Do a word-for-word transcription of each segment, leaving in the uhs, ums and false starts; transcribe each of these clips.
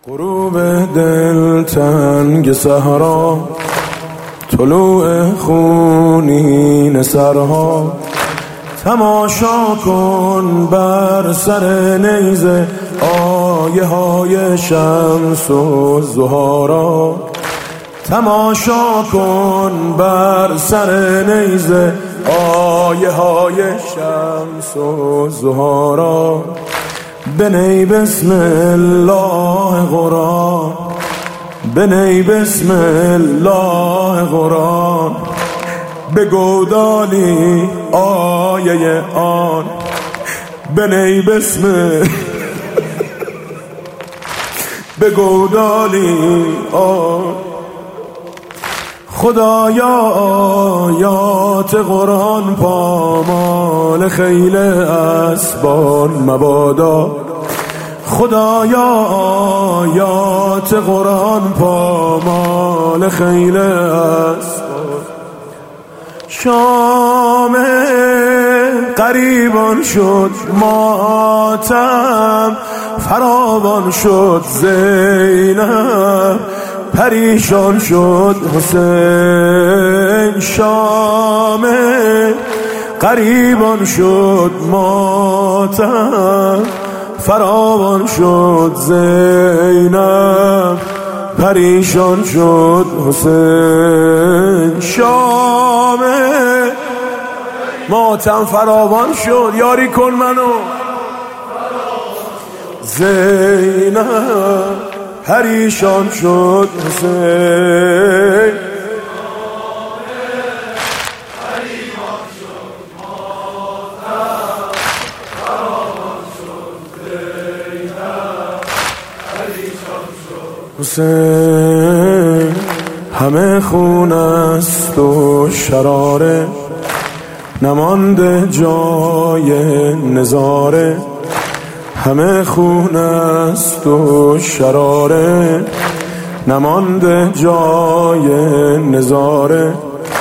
غروب دلتنگ صحرا، طلوع خونین سرها، تماشا کن بر سر نیزه آیه های شمس و زهارا. تماشا کن بر سر نیزه آیه های شمس و زهارا. بنی بسم الله قرآن، بنی بسم الله قرآن، به گودالی آیه آن. بنی بسم به گودالی آن. خدایا آیات قرآن پامال خیل اسبان مبادا. خدایا آیات قرآن پامال خیل اسبان. شام قریبان شد ماتم، فراوان شد زینب، پریشان شد حسین. شام قریبان شد ماتم، فراوان شد زینب، پریشان شد حسین. شام ماتم فراوان شد، یاری کن منو زینب، پریشان شد حسین. حسین همه خون است و شراره، نمانده جای نظاره. همه خون است و شراره، نمانده جای نظاره.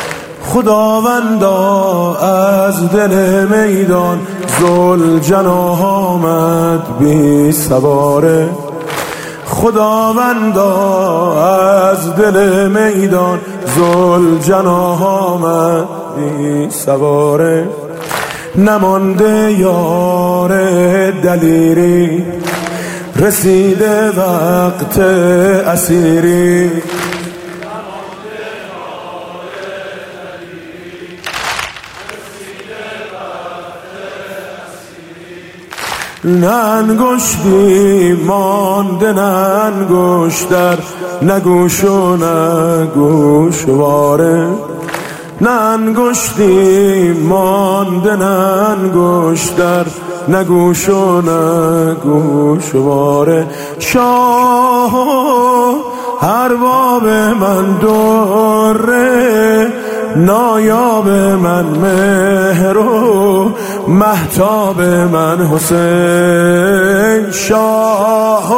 خداوندا از دل میدان ذوالجناح آمد بی سواره. خداوندا از دل میدان ذوالجناح آمد بی سواره. نمانده یار دلیری، رسیده وقت اسیری. نه انگشتی مانده، نه انگشتر، نه گوش و نه گوشواره. نه انگشتی مانده، نه انگشتر، نه گوش و نه گوشواره. شاه ارباب من دوره، نایاب من مهر و مهتاب من حسین. شاه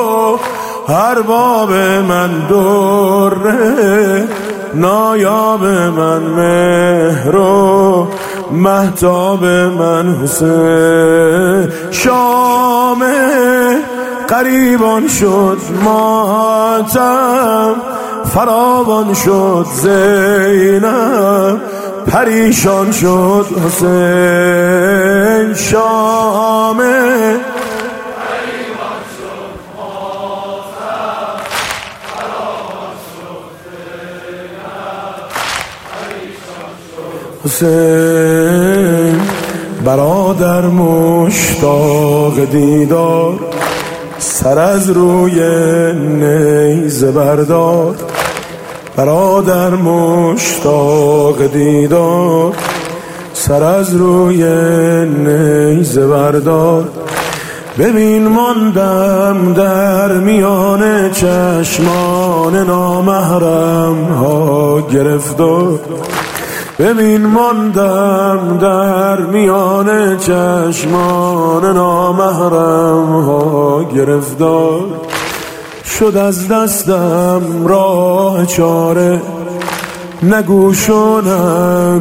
ارباب من دوره، نایاب من مهر و مهتاب من حسین. شام قریبان شد ماتم، فراوان شد زینب، پریشان شد حسین. شام حسین برادر مشتاق دیدار، سر از روی نیزه بردار. برادر مشتاق دیدار، سر از روی نیزه بردار. ببین ماندم در میان چشمان نامحرم ها گرفتار. ببین ماندم در میان چشمان نامحرم ها گرفتار. شد از دستم راه چاره، نه گوش و نه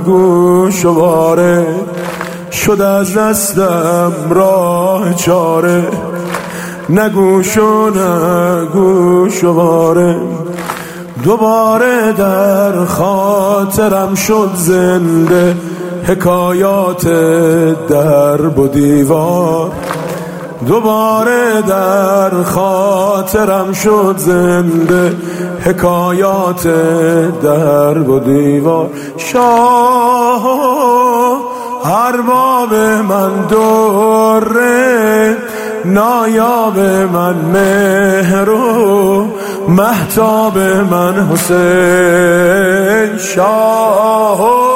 گوشواره. شد از دستم راه چاره، نگوش و نگوش و باره دوباره در خاطرم شد زنده حکایات درب و دیوار دوباره در خاطرم شد زنده حکایات درب و دیوار شاه ارباب من دوره نایاب من مهر و مهتاب من حسین شاه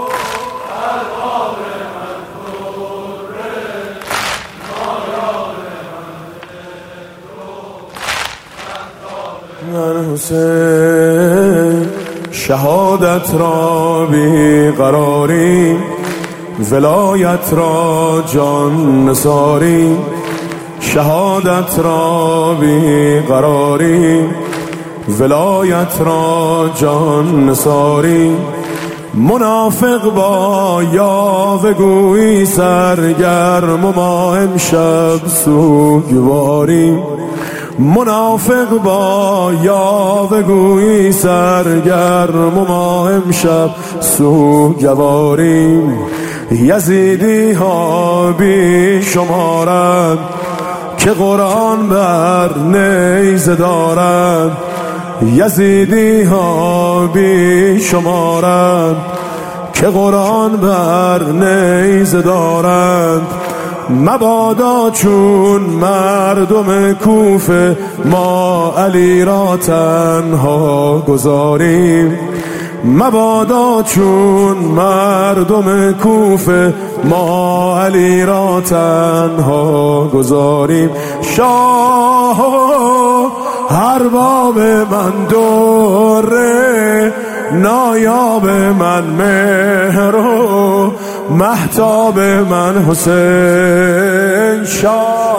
من حسین شهادت را بی قراری ولایت را جان نثاری شهادت را بی قراری ولایت را جان نثاری منافق با یاوه گویی سرگرم و ما امشب سوگواری منافق با یاوه گویی سرگرم و ما امشب سوگواری یزیدی ها بی شمارند که قرآن بر نیزه دارند یزیدی ها بی شمارند که قرآن بر نیزه دارند مبادا چون مردم کوفه ما علی را تنها گذاریم مبادا چون مردم کوفه ما علی را تنها گذاریم شاه ارباب من دوره نایاب من مهر و مهتاب من حسین شاه